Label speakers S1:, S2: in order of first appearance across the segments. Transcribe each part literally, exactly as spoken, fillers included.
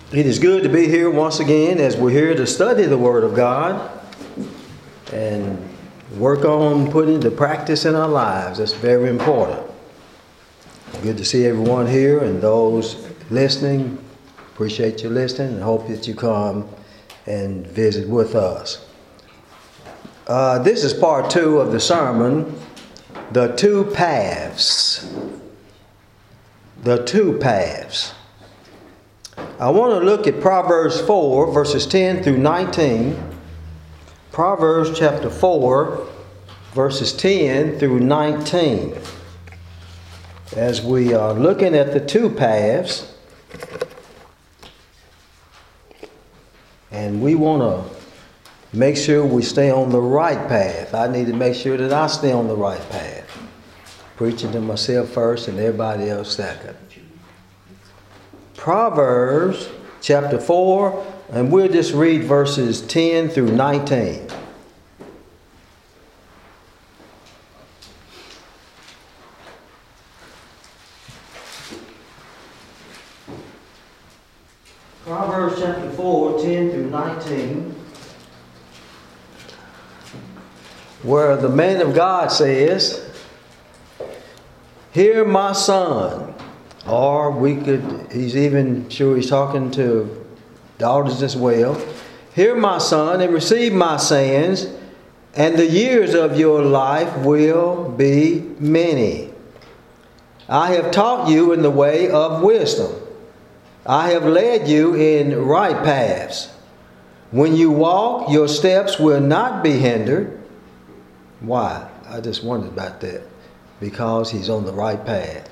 S1: It is good to be here once again as we're here to study the Word of God and work on putting it to practice in our lives. That's very important. Good to see everyone here and those listening. Appreciate you listening and hope that you come and visit with us. Uh, this is part two of the sermon, The Two Paths. The Two Paths. I want to look at Proverbs four, verses ten through nineteen. Proverbs chapter four, verses ten through nineteen. As we are looking at the two paths, and we want to make sure we stay on the right path. I need to make sure that I stay on the right path. Preaching to myself first and everybody else second. Proverbs chapter four, and we'll just read verses ten through nineteen. Proverbs chapter four, ten through nineteen, where the man of God says, "Hear my son." Or we could, he's even sure he's talking to daughters as well. "Hear my son, and receive my sayings, and the years of your life will be many. I have taught you in the way of wisdom. I have led you in right paths. When you walk, your steps will not be hindered." Why? I just wondered about that. Because he's on the right path.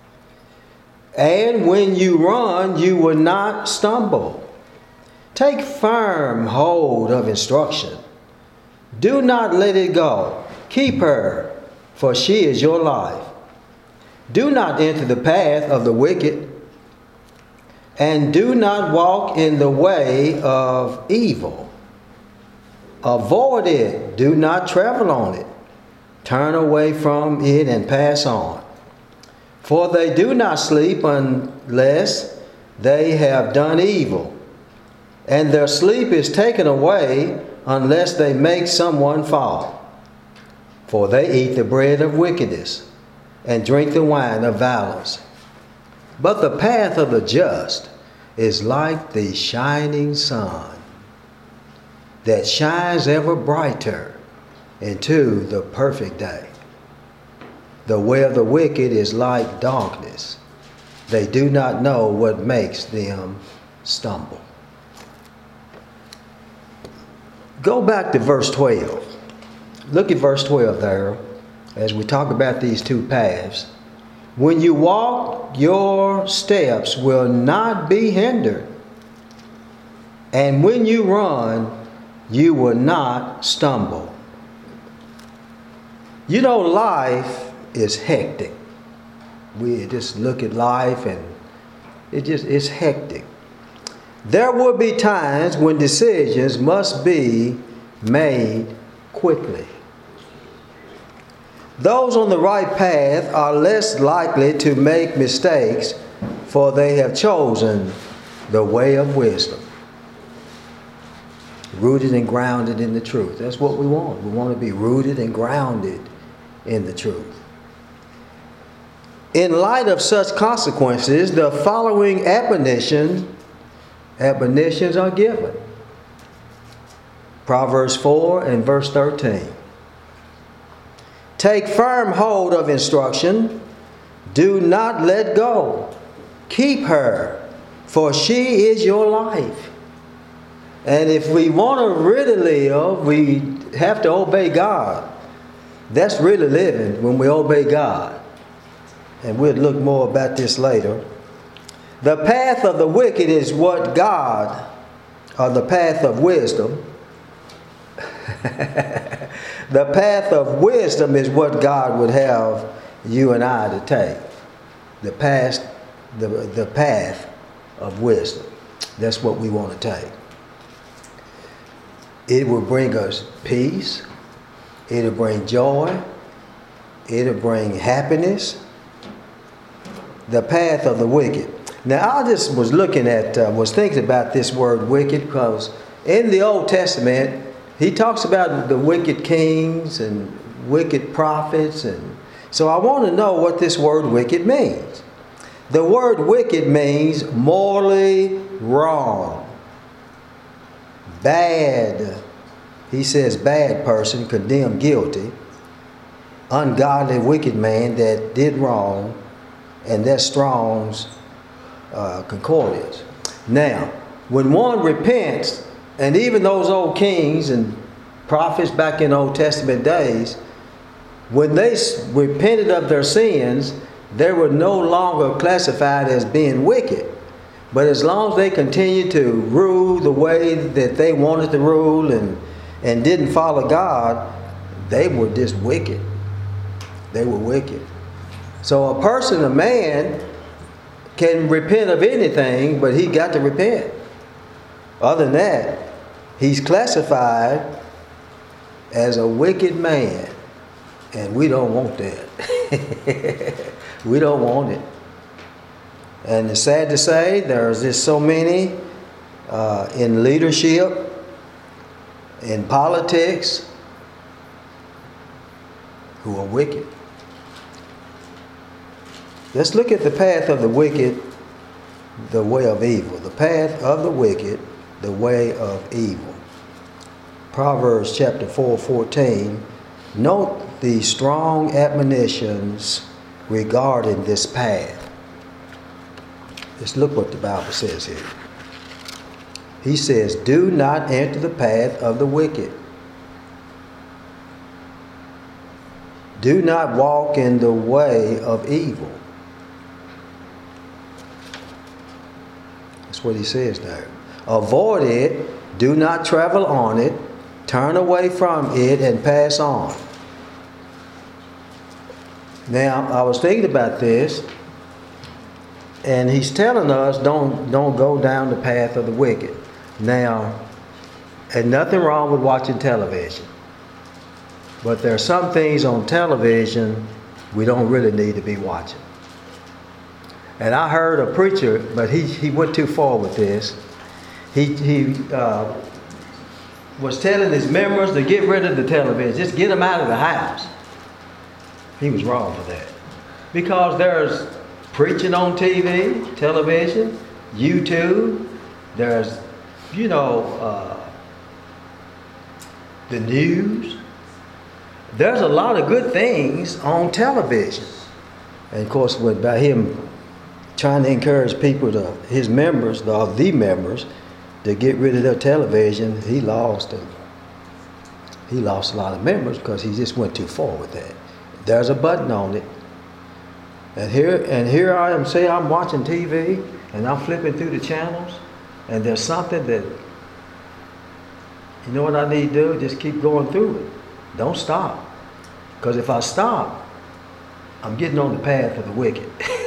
S1: "And when you run, you will not stumble. Take firm hold of instruction. Do not let it go. Keep her, for she is your life. Do not enter the path of the wicked, and do not walk in the way of evil. Avoid it. Do not travel on it. Turn away from it and pass on. For they do not sleep unless they have done evil, and their sleep is taken away unless they make someone fall. For they eat the bread of wickedness and drink the wine of violence. But the path of the just is like the shining sun that shines ever brighter into the perfect day. The way of the wicked is like darkness. They do not know what makes them stumble." Go back to verse twelve. Look at verse twelve there as we talk about these two paths. "When you walk, your steps will not be hindered. And when you run, you will not stumble." You know, life is hectic. We just look at life and it just it's hectic. There will be times when decisions must be made quickly. Those on the right path are less likely to make mistakes, for they have chosen the way of wisdom. Rooted and grounded in the truth. That's what we want. We want to be rooted and grounded in the truth. In light of such consequences, the following admonition, admonitions are given. Proverbs four and verse thirteen. "Take firm hold of instruction. Do not let go. Keep her, for she is your life." And if we want to really live, we have to obey God. That's really living when we obey God. And we'll look more about this later. The path of the wicked is what God, or the path of wisdom. The path of wisdom is what God would have you and I to take. The path, the, the path of wisdom. That's what we want to take. It will bring us peace. It'll bring joy. It'll bring happiness. The path of the wicked. Now, I just was looking at, uh, was thinking about this word wicked, because in the Old Testament, he talks about the wicked kings and wicked prophets. And so I want to know what this word wicked means. The word wicked means morally wrong, bad. He says bad person, condemned guilty, ungodly, wicked man that did wrong, and that's Strong's uh, concordance. Now, when one repents, and even those old kings and prophets back in Old Testament days, when they repented of their sins, they were no longer classified as being wicked. But as long as they continued to rule the way that they wanted to rule and, and didn't follow God, they were just wicked. They were wicked. So a person, a man, can repent of anything, but he got to repent. Other than that, he's classified as a wicked man. And we don't want that. We don't want it. And it's sad to say, there's just so many uh, in leadership, in politics, who are wicked. Let's look at the path of the wicked, the way of evil. The path of the wicked, the way of evil. Proverbs chapter four, fourteen. Note the strong admonitions regarding this path. Let's look what the Bible says here. He says, do not enter the path of the wicked. Do not walk in the way of evil. That's what he says there. Avoid it. Do not travel on it. Turn away from it and pass on. Now, I was thinking about this, and he's telling us don't, don't go down the path of the wicked. Now, and nothing wrong with watching television. But there are some things on television we don't really need to be watching. And I heard a preacher, but he, he went too far with this. He, he uh, was telling his members to get rid of the television. Just get them out of the house. He was wrong for that. Because there's preaching on T V, television, YouTube. There's, you know, uh, the news. There's a lot of good things on television. And of course, with, by him trying to encourage people, to his members, the, the members, to get rid of their television, he lost them. He lost a lot of members because he just went too far with that. There's a button on it. And here and here I am, say I'm watching T V and I'm flipping through the channels, and there's something that, you know what I need to do? Just keep going through it. Don't stop. Because if I stop, I'm getting on the path of the wicked.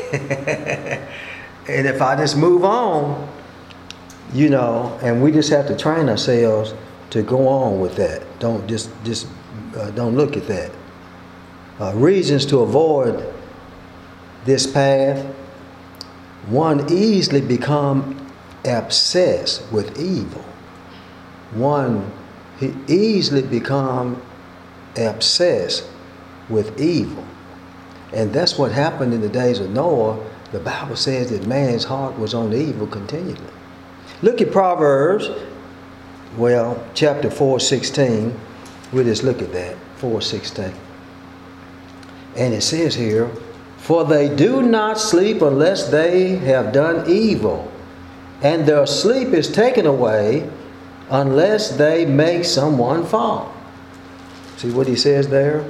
S1: And if I just move on, you know, and we just have to train ourselves to go on with that. Don't just, just uh, don't look at that. Uh, reasons to avoid this path. One, easily become obsessed with evil. One, he easily become obsessed with evil. And that's what happened in the days of Noah. The Bible says that man's heart was on evil continually. Look at Proverbs, well, chapter four, sixteen. We'll just look at that, four sixteen. And it says here, for they do not sleep unless they have done evil, and their sleep is taken away unless they make someone fall. See what he says there?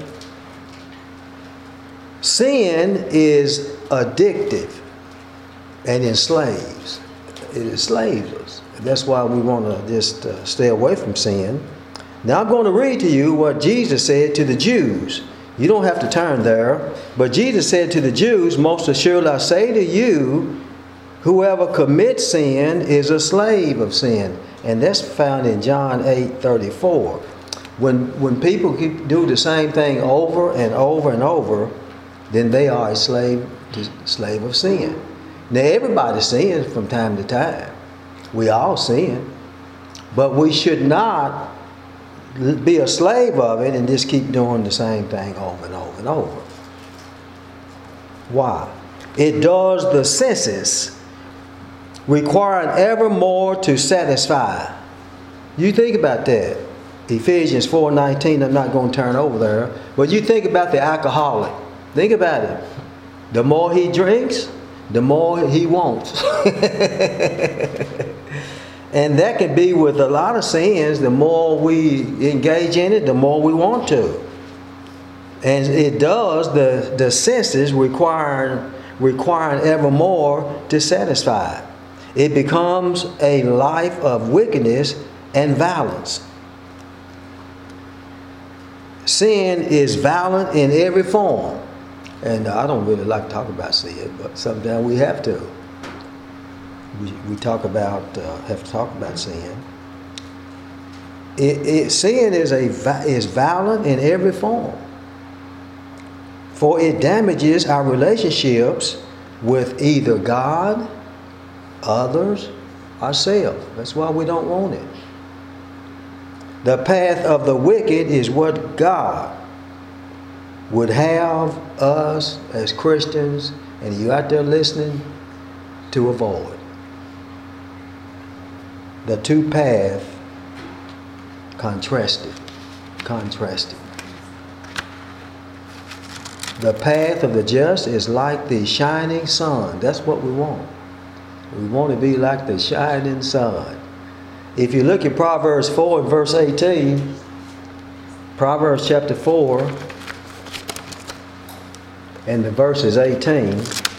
S1: Sin is addictive and enslaves. It enslaves us. That's why we want to just uh, stay away from sin. Now I'm going to read to you what Jesus said to the Jews. You don't have to turn there. But Jesus said to the Jews, most assuredly I say to you, whoever commits sin is a slave of sin. And that's found in John eight thirty-four. When, when people keep do the same thing over and over and over, then they are a slave, to, slave of sin. Now everybody sins from time to time. We all sin. But we should not be a slave of it and just keep doing the same thing over and over and over. Why? It does the senses, requiring ever more to satisfy. You think about that. Ephesians four nineteen, I'm not going to turn over there. But you think about the alcoholic. Think about it. The more he drinks, the more he wants. And that can be with a lot of sins. The more we engage in it, the more we want to. And it does the, the senses requiring, requiring ever more to satisfy. It becomes a life of wickedness and violence. Sin is violent in every form. And I don't really like to talk about sin, but sometimes we have to. We, we talk about, uh, have to talk about sin. It, it, sin is, a, is violent in every form. For it damages our relationships with either God, others, ourselves. That's why we don't want it. The path of the wicked is what God would have us as Christians, and you out there listening, to avoid. The two paths contrasted. Contrasted. The path of the just is like the shining sun. That's what we want. We want to be like the shining sun. If you look at Proverbs four and verse eighteen, Proverbs chapter four and the verse is eighteen.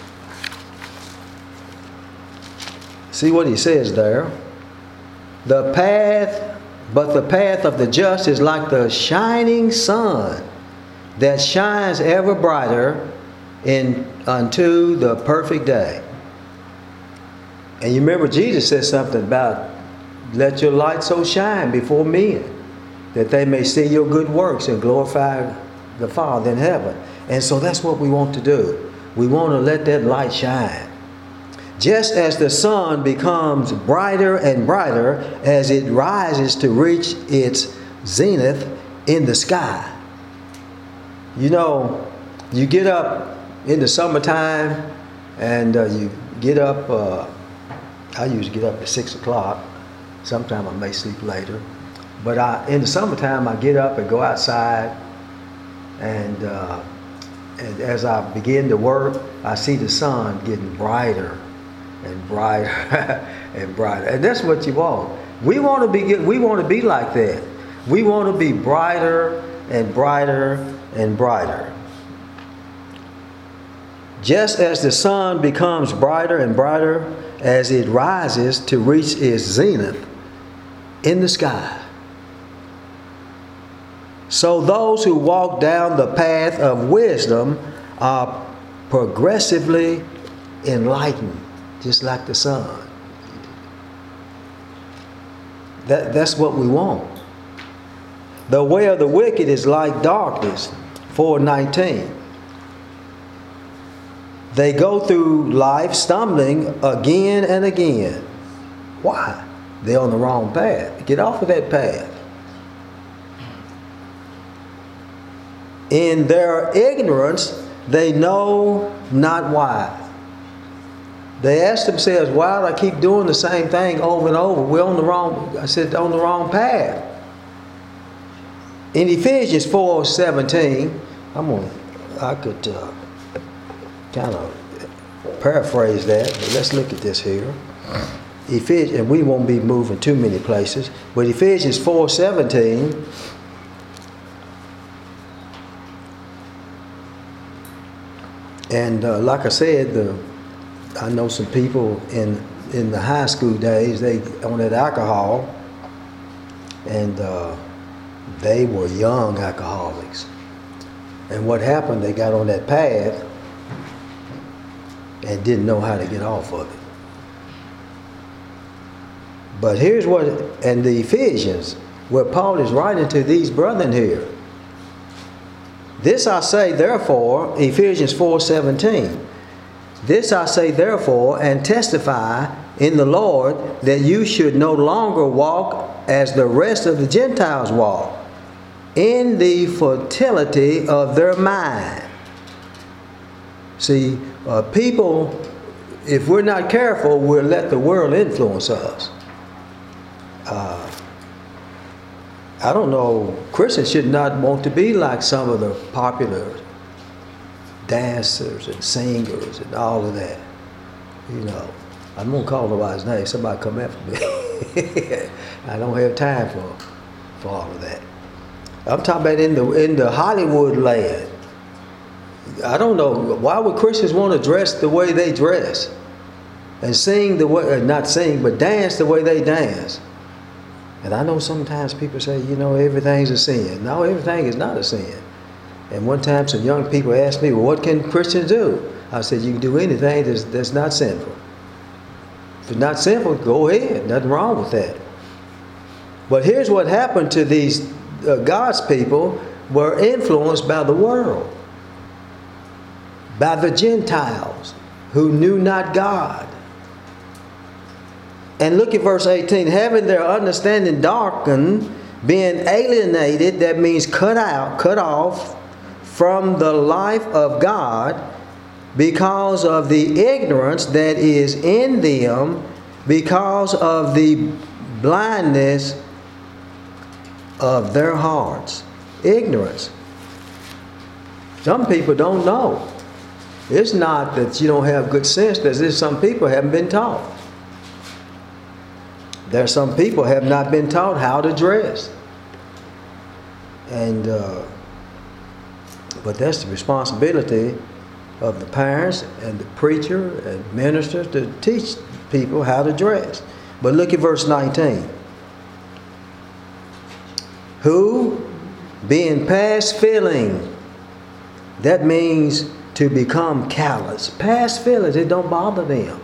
S1: See what he says there. The path, but the path of the just is like the shining sun that shines ever brighter in unto the perfect day. And you remember Jesus said something about, let your light so shine before men that they may see your good works and glorify the Father in heaven. And so that's what we want to do. We want to let that light shine. Just as the sun becomes brighter and brighter as it rises to reach its zenith in the sky. You know, you get up in the summertime and uh, you get up, uh, I usually get up at six o'clock. Sometimes I may sleep later. But I, in the summertime, I get up and go outside, and, uh, and as I begin to work, I see the sun getting brighter and brighter and brighter. And that's what you want. We want to be we want to be like that. We want to be brighter and brighter and brighter. Just as the sun becomes brighter and brighter as it rises to reach its zenith in the sky, so those who walk down the path of wisdom are progressively enlightened, just like the sun. That, that's what we want. The way of the wicked is like darkness, four nineteen. They go through life stumbling again and again. Why? They're on the wrong path. Get off of that path. In their ignorance, they know not why. They ask themselves, why do I keep doing the same thing over and over? We're on the wrong, I said, on the wrong path. In Ephesians four seventeen, I'm gonna, I could uh, kind of paraphrase that, but let's look at this here. Ephesians, and we won't be moving too many places, but Ephesians four seventeen. And uh, like I said, the, I know some people in in the high school days, they on that alcohol, and uh, they were young alcoholics. And what happened, they got on that path and didn't know how to get off of it. But here's what, and the Ephesians, what Paul is writing to these brethren here. This I say, therefore, Ephesians four seventeen, This I say therefore, and testify in the Lord, that you should no longer walk as the rest of the Gentiles walk, in the fertility of their mind. See, uh, people, if we're not careful, we'll let the world influence us. Uh, I don't know, Christians should not want to be like some of the popular dancers and singers and all of that. You know, I won't call nobody's name. Somebody come after me. I don't have time for for all of that. I'm talking about in the in the Hollywood land. I don't know, why would Christians want to dress the way they dress and sing the way, not sing, but dance the way they dance? And I know sometimes people say, you know, everything's a sin. No, everything is not a sin. And one time some young people asked me, well, what can Christians do? I said, you can do anything that's, that's not sinful. If it's not sinful, go ahead. Nothing wrong with that. But here's what happened to these uh, God's people were influenced by the world, by the Gentiles who knew not God. And look at verse eighteen. Having their understanding darkened, being alienated, that means cut out, cut off from the life of God because of the ignorance that is in them, because of the blindness of their hearts. Ignorance. Some people don't know. It's not that you don't have good sense. There's some people haven't been taught. There are some people have not been taught how to dress. And uh, but that's the responsibility of the parents and the preacher and ministers to teach people how to dress. But look at verse nineteen. Who, being past feeling, that means to become callous. Past feelings, it don't bother them.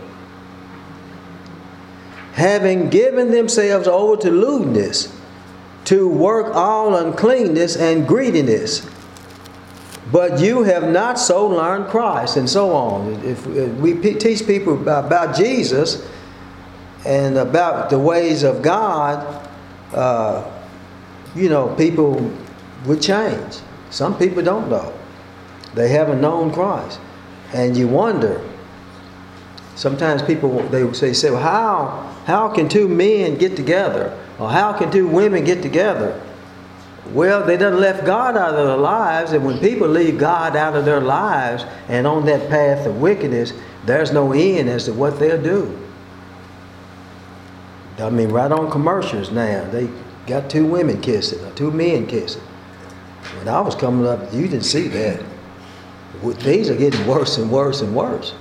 S1: Having given themselves over to lewdness, to work all uncleanness and greediness. But you have not so learned Christ, and so on. If, if we teach people about, about Jesus and about the ways of God, uh, you know, people would change. Some people don't know. They haven't known Christ. And you wonder, sometimes people, they say, say well, how, how can two men get together? Or how can two women get together? Well, they done left God out of their lives, and when people leave God out of their lives and on that path of wickedness, there's no end as to what they'll do. I mean, right on commercials now, they got two women kissing or two men kissing. When I was coming up, you didn't see that. Things are getting worse and worse and worse.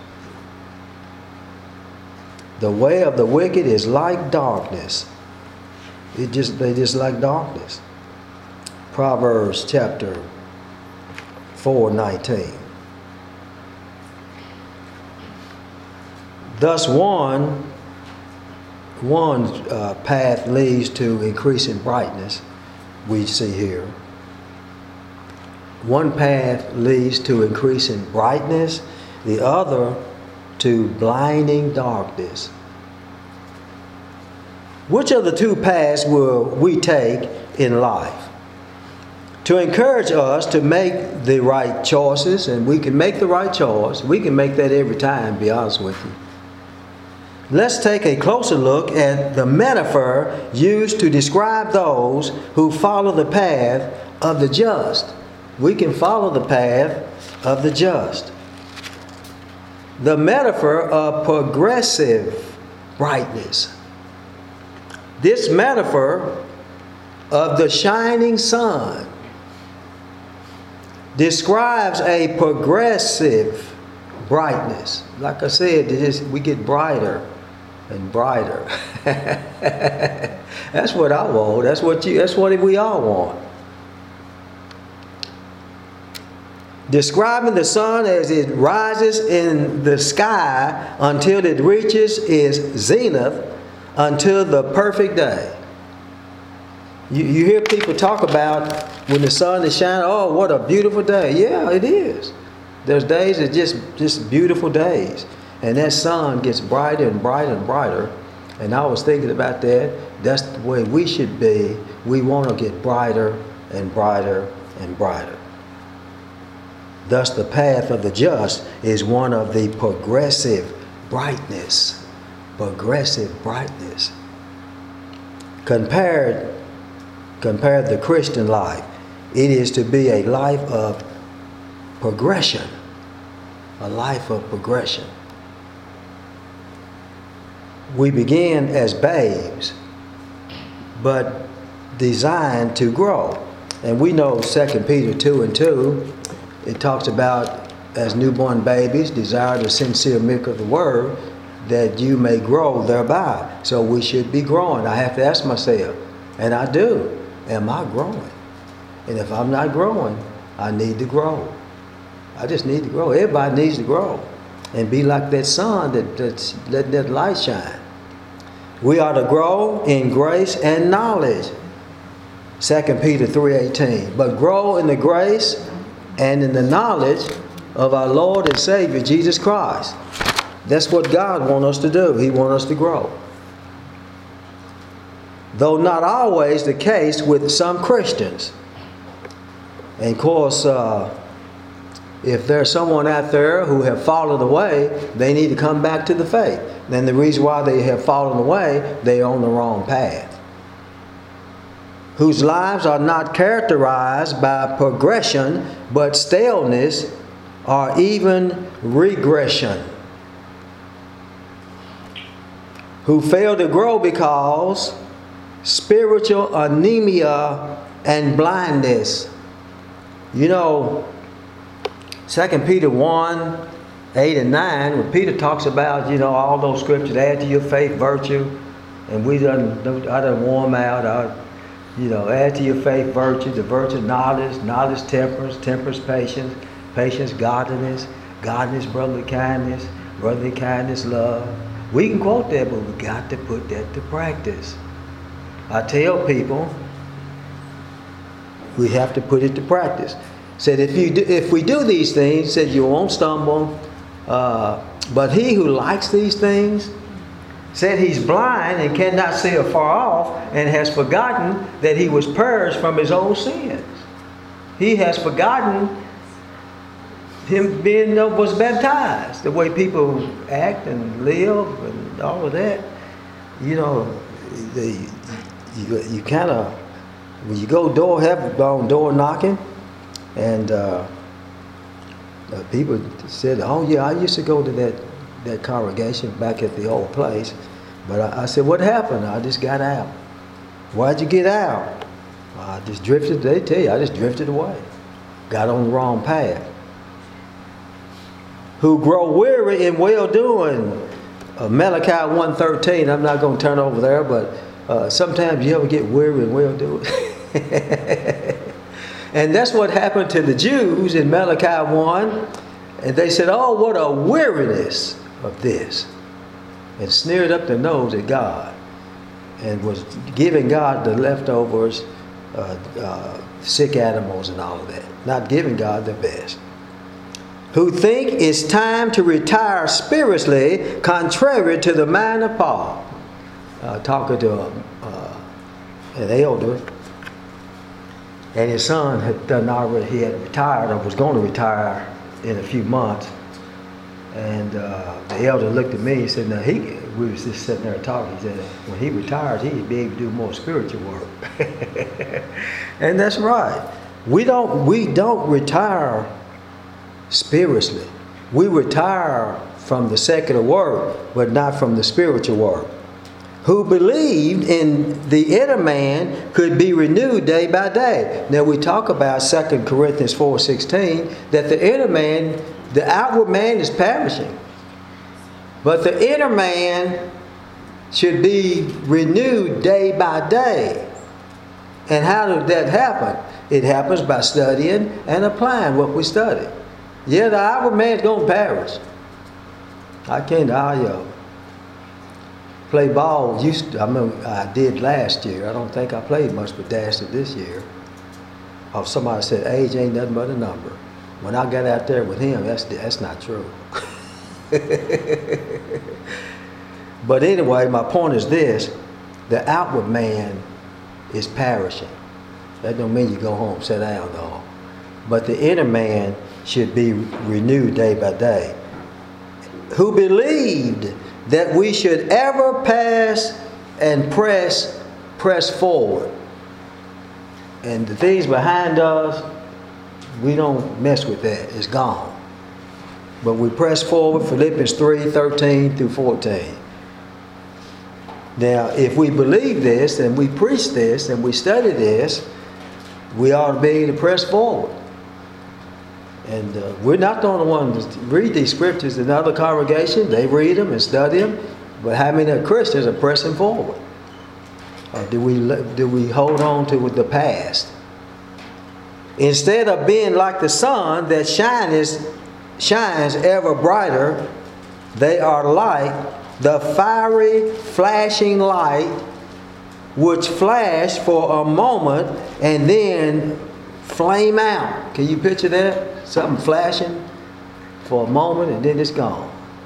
S1: The way of the wicked is like darkness. It just they just like darkness. Proverbs chapter four nineteen. Thus one one uh, path leads to increasing brightness. We see here. One path leads to increasing brightness, the other to blinding darkness. Which of the two paths will we take in life? To encourage us to make the right choices, and we can make the right choice. We can make that every time, to be honest with you. Let's take a closer look at the metaphor used to describe those who follow the path of the just. We can follow the path of the just. The metaphor of progressive brightness. This metaphor of the shining sun describes a progressive brightness. Like I said, it is, we get brighter and brighter. That's what I want. That's what you. That's what we all want. Describing the sun as it rises in the sky until it reaches its zenith, until the perfect day. You, you hear people talk about when the sun is shining, oh, what a beautiful day. Yeah, it is. There's days that just just beautiful days, and that sun gets brighter and brighter and brighter. And I was thinking about that. That's the way we should be. We want to get brighter and brighter and brighter. Thus, the path of the just is one of the progressive brightness. Progressive brightness. Compared, compared the Christian life, it is to be a life of progression. A life of progression. We begin as babes, but designed to grow. And we know Second Peter two and two, it talks about as newborn babies, desire the sincere milk of the word, that you may grow thereby. So we should be growing. I have to ask myself, and I do, am I growing? And if I'm not growing, I need to grow. I just need to grow. Everybody needs to grow and be like that sun that, that's letting that light shine. We are to grow in grace and knowledge. Second Peter three eighteen. But grow in the grace and in the knowledge of our Lord and Savior Jesus Christ. That's what God wants us to do. He wants us to grow. Though not always the case with some Christians. And of course, uh, if there's someone out there who have fallen away, they need to come back to the faith. Then the reason why they have fallen away, they're on the wrong path. Whose lives are not characterized by progression, but staleness or even regression. Who fail to grow because spiritual anemia and blindness. You know, Second Peter one, eight and nine, when Peter talks about, you know, all those scriptures, add to your faith virtue, and we done, I done warm them out, I, you know, add to your faith virtue, the virtue knowledge, knowledge temperance, temperance patience, patience godliness, godliness brotherly kindness, brotherly kindness love. We can quote that, but we got to put that to practice. I tell people, we have to put it to practice. Said if you do, if we do these things, said you won't stumble. Uh, but he who likes these things, said he's blind and cannot see afar off, and has forgotten that he was purged from his old sins. He has forgotten him being was baptized, the way people act and live and all of that. You know, the, you you kind of when you go door have gone door knocking. And uh, uh, people said, oh yeah, I used to go to that, that congregation back at the old place. But I, I said, what happened? I just got out. Why'd you get out? I just drifted, they tell you, I just drifted away. Got on the wrong path. Who grow weary in well-doing. Uh, Malachi one thirteen, I'm not going to turn over there, but uh, sometimes you ever get weary in well-doing. And that's what happened to the Jews in Malachi one. And they said, oh, what a weariness of this. And sneered up their nose at God. And was giving God the leftovers, uh, uh, sick animals and all of that. Not giving God the best. Who think it's time to retire spiritually, contrary to the mind of Paul. Uh, talking to a, uh, an elder. And his son had done already, he had retired or was going to retire in a few months. And uh, the elder looked at me and said, now he, we was just sitting there talking, he said, when he retires, he'd be able to do more spiritual work. And that's right. We don't, we don't retire spiritually. We retire from the secular work, but not from the spiritual work. Who believed in the inner man could be renewed day by day. Now we talk about Second Corinthians four sixteen, that the inner man, the outward man is perishing. But the inner man should be renewed day by day. And how did that happen? It happens by studying and applying what we study. Yeah, the outward man's going to perish. I can't, I uh, play ball. Used to, I mean, I did last year. I don't think I played much, but dashed it this year. Or somebody said, age ain't nothing but a number. When I got out there with him, that's that's not true. But anyway, my point is this: the outward man is perishing. That don't mean you go home, sit down, though. But the inner man should be renewed day by day. Who believed that we should ever pass and press, press forward. And the things behind us, we don't mess with that. It's gone. But we press forward, Philippians three, thirteen through fourteen. Now, if we believe this, and we preach this, and we study this, we ought to be able to press forward. And uh, we're not the only ones to read these scriptures. In other congregations, they read them and study them. But how many of Christians are pressing forward? Or do we, do we hold on to the past? Instead of being like the sun that shines, shines ever brighter, they are like the fiery flashing light which flash for a moment and then flame out. Can you picture that? Something flashing for a moment and then it's gone.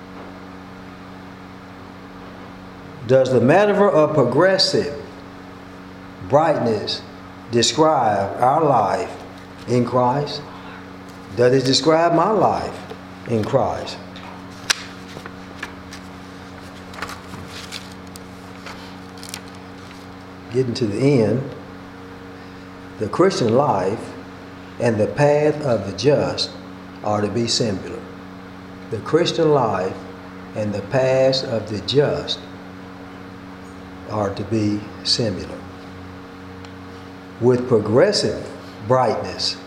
S1: Does the metaphor of progressive brightness describe our life in Christ? Does it describe my life in Christ? Getting to the end, the Christian life and the path of the just are to be similar. The Christian life and the path of the just are to be similar. With progressive brightness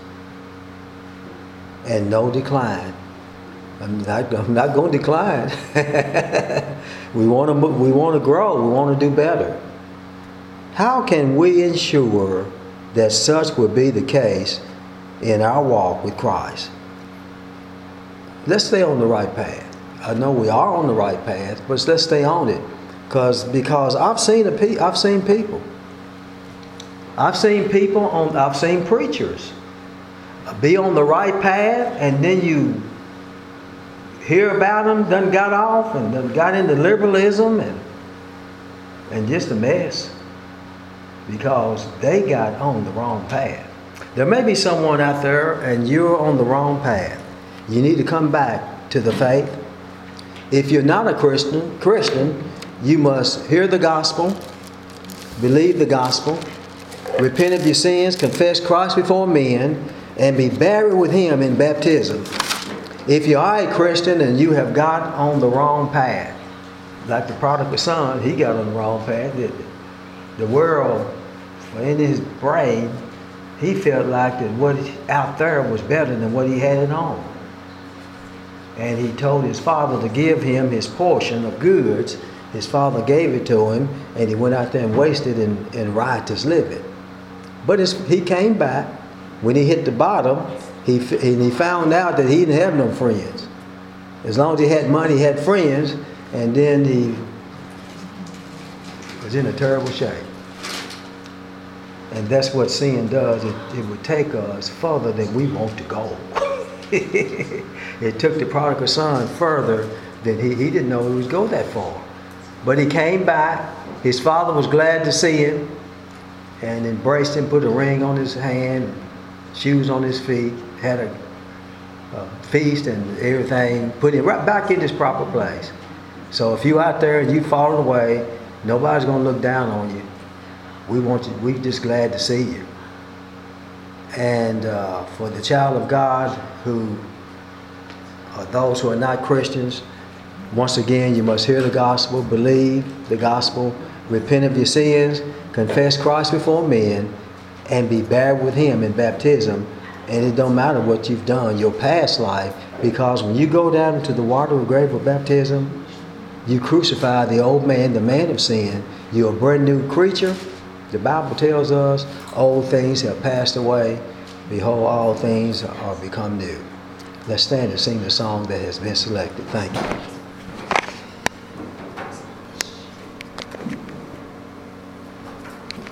S1: and no decline. I'm not, I'm not going to decline. we want to we want to grow. We want to do better. How can we ensure that such will be the case in our walk with Christ? Let's stay on the right path. I know we are on the right path, but let's stay on it, because because I've seen a pe- I've seen people. I've seen people on. I've seen preachers be on the right path, and then you hear about them, done got off, and done got into liberalism, and and just a mess. Because they got on the wrong path. There may be someone out there and you're on the wrong path. You need to come back to the faith. If you're not a Christian, Christian, you must hear the gospel, believe the gospel, repent of your sins, confess Christ before men, and be buried with Him in baptism. If you are a Christian and you have got on the wrong path, like the prodigal son, he got on the wrong path, didn't he? The world, in his brain, he felt like that what out there was better than what he had at home. And he told his father to give him his portion of goods. His father gave it to him, and he went out there and wasted in, in riotous living. But his, he came back. When he hit the bottom, he, and he found out that he didn't have no friends. As long as he had money, he had friends, and then he was in a terrible shape. And that's what sin does. It, it would take us further than we want to go. It took the prodigal son further than he, he didn't know he would go that far. But he came back. His father was glad to see him and embraced him, put a ring on his hand, shoes on his feet, had a, a feast and everything, put him right back in his proper place. So if you out there and you fallen away, nobody's going to look down on you. We want you. We're just glad to see you. And uh, for the child of God who are those who are not Christians, once again, you must hear the gospel, believe the gospel, repent of your sins, confess Christ before men, and be buried with Him in baptism. And it don't matter what you've done, your past life, because when you go down into the water of grave of baptism, you crucify the old man, the man of sin. You're a brand new creature. The Bible tells us old things have passed away. Behold, all things are become new. Let's stand and sing the song that has been selected. Thank you.